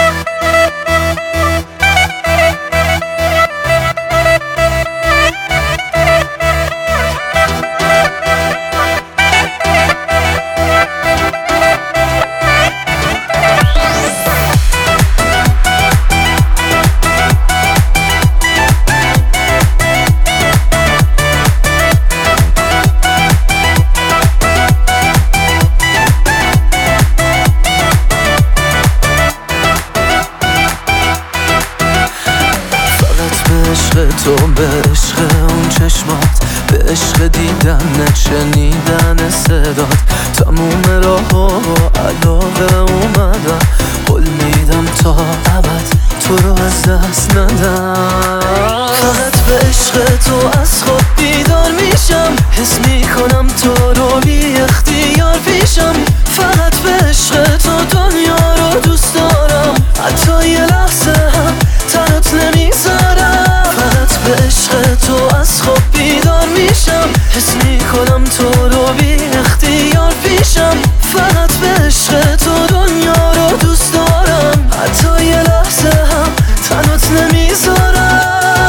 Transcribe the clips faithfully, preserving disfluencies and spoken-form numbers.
تو به عشق اون چشمات، به عشق دیدن شنیدن صدات، تموم راه و علاقه اومدم، قول میدم تا ابد تو رو از دست ندم. فقط به عشق تو از خواب بیدار میشم، حس میکنم تو رو بی اختیار پیشم. فقط به عشق تو دنیا رو دوست دارم، حتی یه لحظه هم تنت نمیذارم. فقط به عشق تو از خواب بیدار میشم، حس میکنم تو رو بی اختیار پیشم. فقط به عشق تو دنیا رو دوست دارم، حتی یه لحظه هم تنت نمیذارم.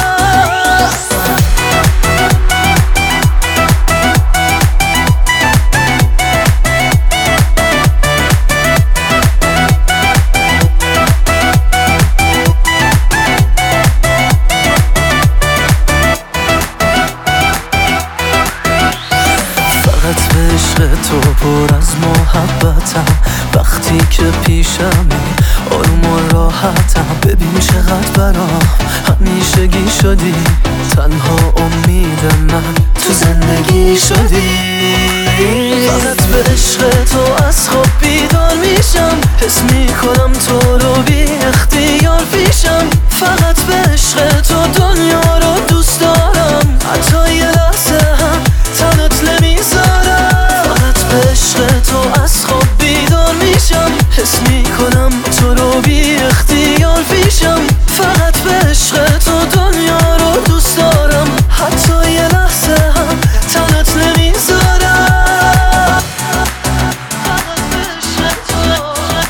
تو پر از محبتم، وقتی که پیشمی آروم و راحتم. ببین چقدر برام همیشگی شدی، تنها امید من تو زندگی شدی. فقط به عشق تو از خواب بیدار میشم، حس میکنم تو رو بی اختیار پیشم. فقط به عشق تو دنیا رو دوست دارم، حتی یه لحظه هم تنت نمیذارم. به عشق تو از خواب بیدار میشم، حس میکنم تو رو بی اختیار پیشم. فقط به عشق تو دنیا رو دوست دارم، حتی یه لحظه هم تنت نمیذارم. فقط به عشق تو،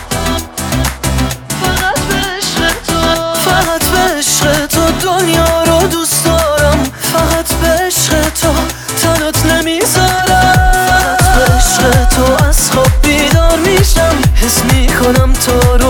فقط به عشق تو، فقط به عشق تو دنیا رو دوست دارم، فقط به عشق تو تنت نمیذارم. تو از خواب بیدار میشم، حس میکنم تو رو